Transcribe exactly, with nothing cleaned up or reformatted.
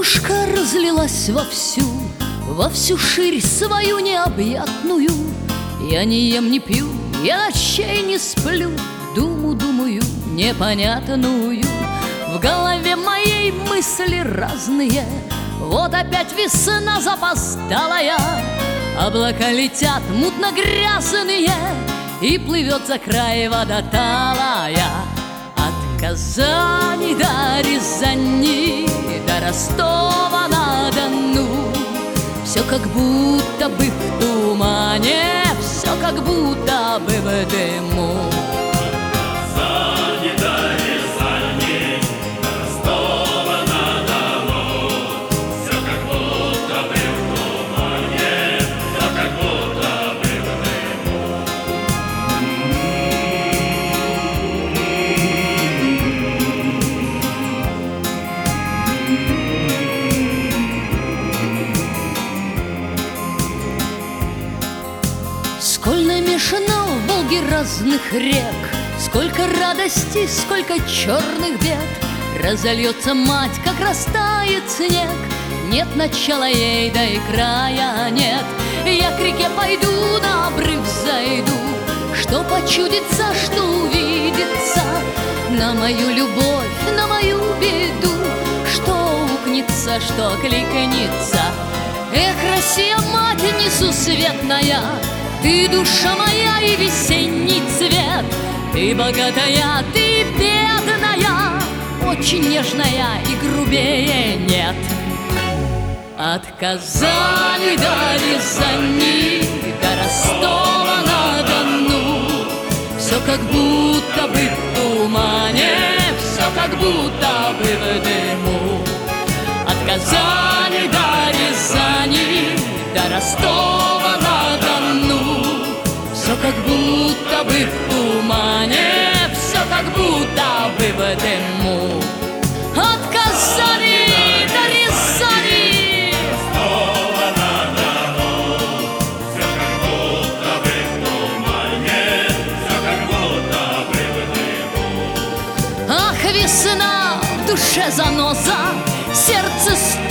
Солнышко разлилось вовсю, во всю ширь свою необъятную. Я не ем, не пью, я ночей не сплю, думу думаю непонятную. В голове моей мысли разные, вот опять весна запоздалая. Облака летят мутно-грязные, и плывет за край вода талая. От Казани до Рязани, до Ростова-на-Дону все как будто бы в тумане, все как будто бы в дыму. Сколь намешано в Волге разных рек, сколько радостей, сколько черных бед. Разольется мать, как растает снег, нет начала ей, да и края нет. Я к реке пойду, на обрыв зайду, что почудится, что увидится, на мою любовь, на мою беду, что укнется, что кликнется. Эх, Россия, мать несусветная, ты душа моя и весенний цвет, ты богатая, ты бедная, очень нежная и грубее нет. От Казани до Рязани, до Ростова-на-Дону все как будто бы в тумане, все как будто бы в дыму. От Казани до Рязани, до Ростова-на-Дону все как будто бы в тумане, все как будто бы в дыму. От Казани до Рязани, Ростова-на-Дону все как будто бы в тумане, все как будто бы в дыму. ах, весна, в душе заноза, сердце